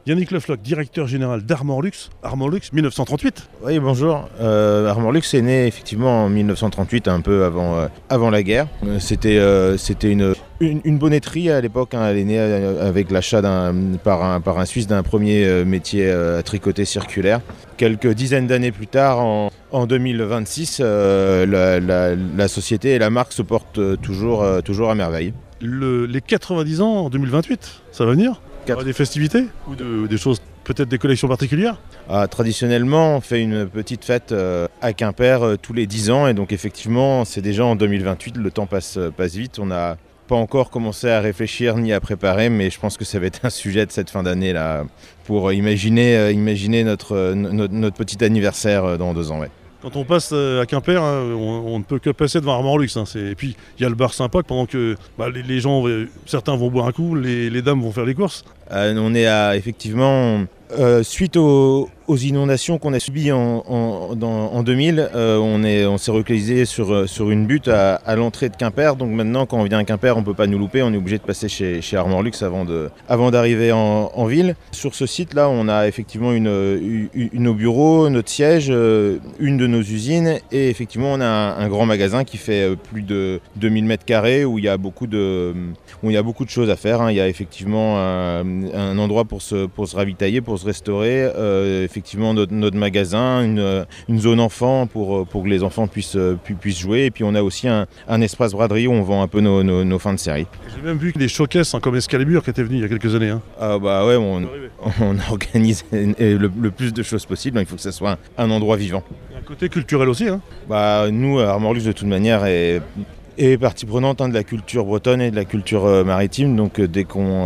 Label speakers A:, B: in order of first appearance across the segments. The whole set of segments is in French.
A: Yannick Lefloc, directeur général d'Armor Luxe. Armor Luxe 1938.
B: Oui, bonjour. Armor Luxe est né effectivement en 1938, un peu avant la guerre. C'était une bonneterie à l'époque. Elle est née avec l'achat par un Suisse d'un premier métier à tricoter circulaire. Quelques dizaines d'années plus tard, en 2026, la société et la marque se portent toujours à merveille.
A: Les 90 ans en 2028, ça va venir ? Il y aura des festivités ou des choses, peut-être des collections particulières ?
B: Traditionnellement, on fait une petite fête à Quimper tous les 10 ans et donc effectivement, c'est déjà en 2028, le temps passe vite. On n'a pas encore commencé à réfléchir ni à préparer, mais je pense que ça va être un sujet de cette fin d'année là pour imaginer notre petit anniversaire dans 2 ans. Ouais.
A: Quand on passe à Quimper, on ne peut que passer devant Armor Luxe. Et puis il y a le bar sympa pendant que les gens, certains vont boire un coup, les dames vont faire les courses.
B: On est effectivement, suite aux inondations qu'on a subies en 2000, on s'est relocalisé sur une butte à l'entrée de Quimper. Donc maintenant, quand on vient à Quimper, on ne peut pas nous louper. On est obligé de passer chez Armor Luxe avant d'arriver en ville. Sur ce site-là, on a effectivement nos bureaux, notre siège, une de nos usines. Et effectivement, on a un grand magasin qui fait plus de 2000 m² où il y a beaucoup de choses à faire. Il y a effectivement un endroit pour se ravitailler, pour se restaurer. Effectivement notre magasin, une zone enfant pour que les enfants puissent jouer. Et puis on a aussi un espace braderie où on vend un peu nos fins de série.
A: J'ai même vu des showcases comme Excalibur qui étaient venus il y a quelques années.
B: On organise le plus de choses possible. Il faut que ça soit un endroit vivant.
A: Il y a un côté culturel aussi.
B: Nous, Armor Luxe de toute manière est partie prenante de la culture bretonne et de la culture maritime. Donc dès qu'on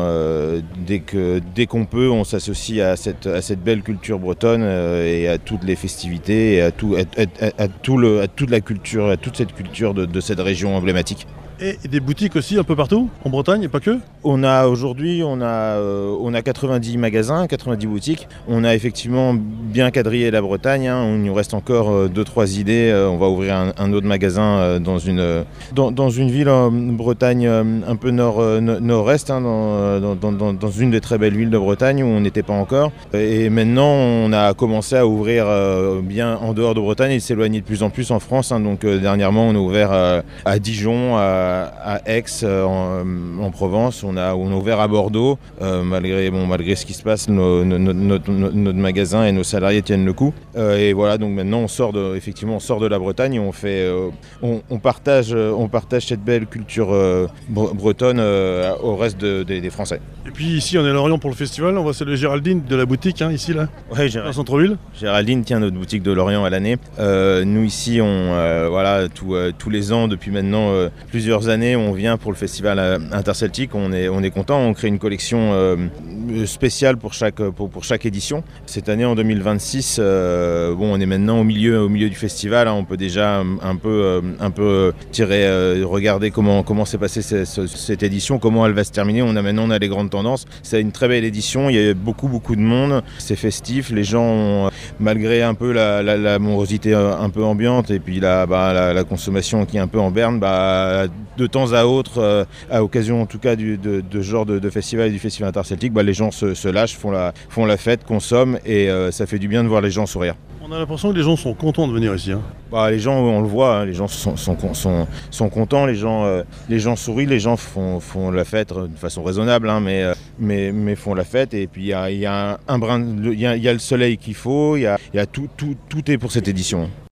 B: peut, on s'associe à cette belle culture bretonne et à toutes les festivités et à toute cette culture de cette région emblématique.
A: Et des boutiques aussi un peu partout, en Bretagne et pas que ?
B: Aujourd'hui, on a 90 magasins, 90 boutiques. On a effectivement bien quadrillé la Bretagne. Il nous reste encore 2-3 idées. On va ouvrir un autre magasin dans une ville en Bretagne un peu nord-est, dans une des très belles villes de Bretagne où on n'était pas encore. Et maintenant, on a commencé à ouvrir bien en dehors de Bretagne et s'éloigner de plus en plus en France. Donc dernièrement, on a ouvert à Dijon, à Aix, en Provence. On a ouvert à Bordeaux. Malgré ce qui se passe, notre magasin et nos salariés tiennent le coup. Et voilà, donc maintenant on sort de la Bretagne et on partage cette belle culture bretonne au reste des Français.
A: Et puis ici on est à Lorient pour le festival, on va saluer Géraldine de la boutique ici là, au centre-ville.
B: Géraldine tient notre boutique de Lorient à l'année. Nous ici tous les ans depuis maintenant plusieurs années on vient pour le festival interceltique. On est content, on crée une collection spéciale pour chaque édition. Cette année en 2026, on est maintenant au milieu du festival. On peut déjà un peu regarder comment s'est passée cette édition, comment elle va se terminer. On a les grandes tendances. C'est une très belle édition, il y a beaucoup de monde, c'est festif, les gens malgré un peu la morosité un peu ambiante et puis la consommation qui est un peu en berne, de temps à autre, à occasion en tout cas de genre de festival et du festival interceltique, les gens se lâchent, font la fête, consomment et ça fait du bien de voir les gens sourire.
A: On a l'impression que les gens sont contents de venir ici.
B: Les gens, on le voit, les gens sont contents, les gens sourient, les gens font la fête de façon raisonnable, mais font la fête. Et puis il y a un brin, il y a le soleil qu'il faut, il y a tout est pour cette édition.